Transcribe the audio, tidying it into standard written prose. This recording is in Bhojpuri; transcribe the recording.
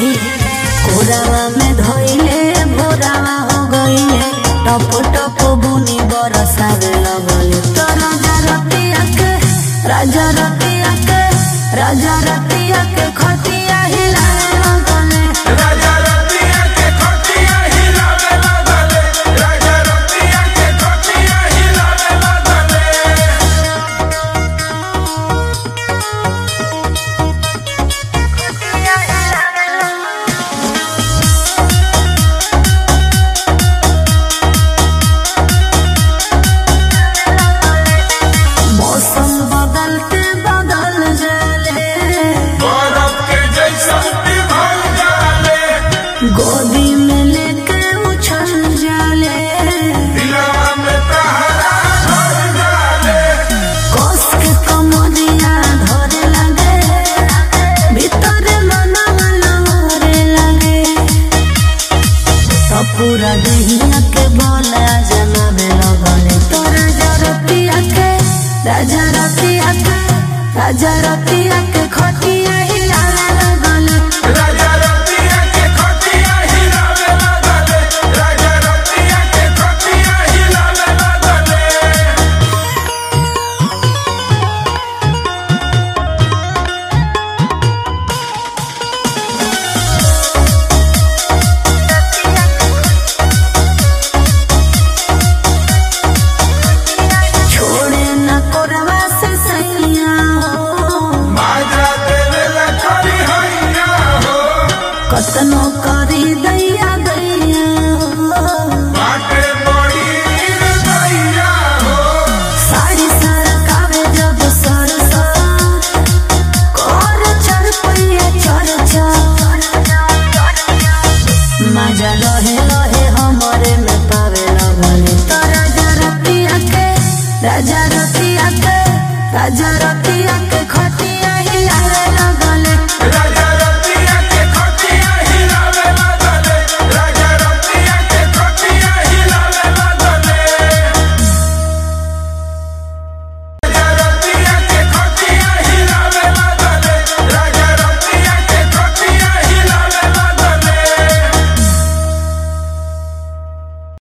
कोरावा में धोइले भोरावा हो गईले टप टप बुनी बरसावे लगले तो राजा रतिया के खटिया हिलावे लगले राजा रतिया के खटिया हिलावे लगले राजा रतिया के खटिया हिलावे लगले मौसम बदलते बदल जाले बरफ के जैसन पिघल जाले गोदी में लेके उछल जाले दिलवा में तहरा भर जाले कस के कमरिया धरे लगे भीतर मनवा लहरे लगे तो पूरा दहिया के बोला जमावे लगले तो राजा रतिया के खटिया हिलावे लगले राजा रतिया के खटिया हिलावे लगले राजा रतिया के खटिया हिलावे लगले छोड़े न कोरवा से सैया माजा देवे ला खरी हैया हो कतनो करी दैया